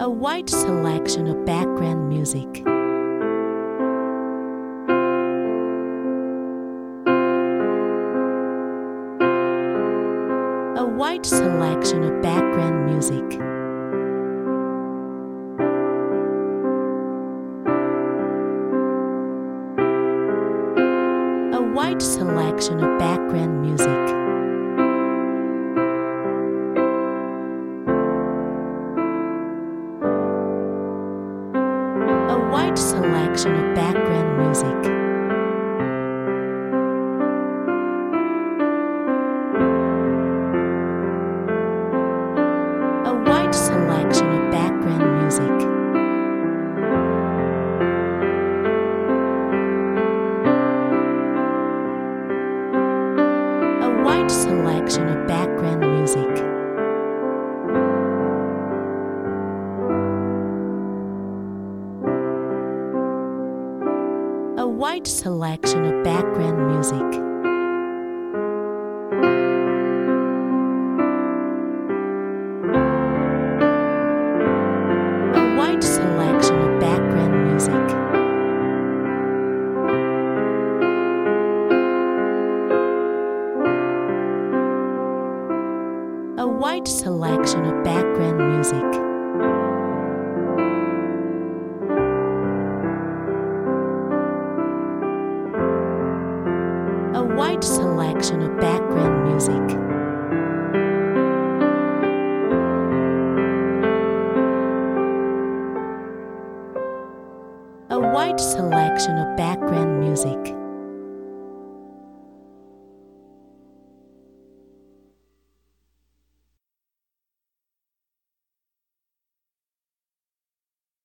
A wide selection of background music. A wide selection of background music. A wide selection of background music. A wide selection of background music. A wide selection of background music. A wide selection of background music. A wide selection of background music. A wide selection of background music. A wide selection of background music. A wide selection of background music. A wide selection of background music.